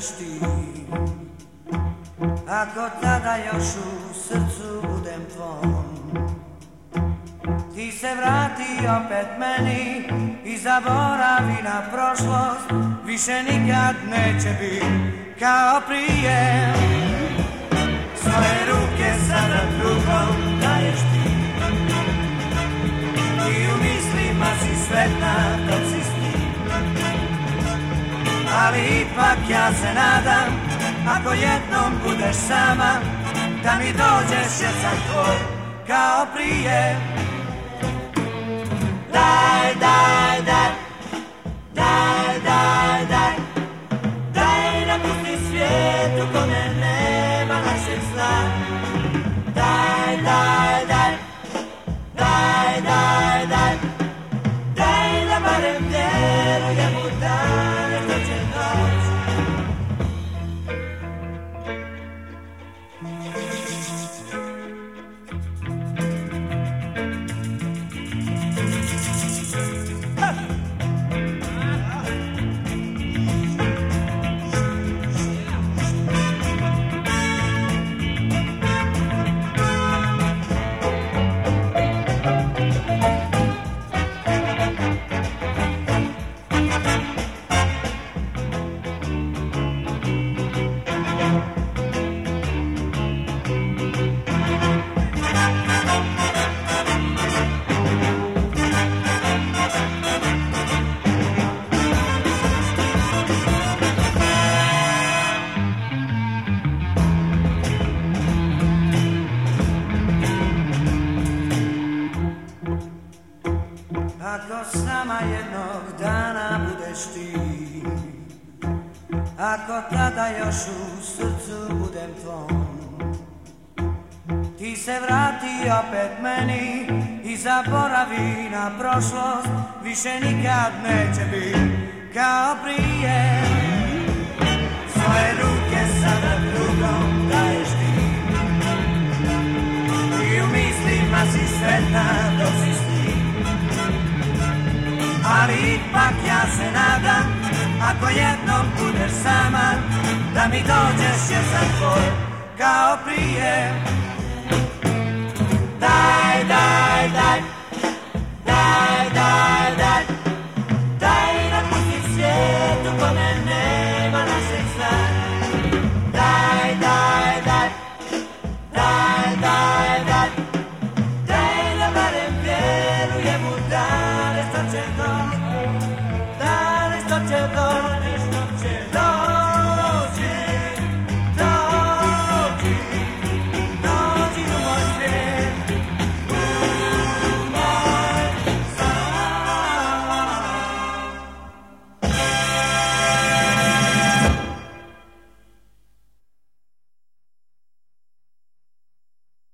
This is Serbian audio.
ti. Ako tada još u srcu budem tvom, ti se vrati opet meni i zaboravi na prošlost. Više nikad neće biti kao prije. Svoje ruke sada drugom daješ ti, i u mislima si sretna dok si s njim. Ali ipak ja se nadam, ako jednom budeš sama, da mi dođeš jer sam tvoj kao prije. Daj, daj, daj, daj, daj, daj, daj napusti svijet u kome nema našeg zla. Daj, daj, daj, daj, daj, daj, daj da barem vjerujem u dane što će doći. Ako s nama jednog dana budeš ti, ako tada još u srcu budem tvom, ti se vrati opet meni i zaboravi na prošlost. Više nikad neće biti kao prije. Svoje ruke sada drugom daješ ti, i u mislima si sretna dok si s njim. Ali ipak ja se nadam, ako jednom budeš sama, da mi dođeš jer sam tvoj kao prije. Daj, daj, daj, daj, daj, daj, daj napusti svijet u kome nema našeg sna. Daj, daj, daj, daj, daj, daj, daj da barem vjerujem u dane što će doći, dane što će doći.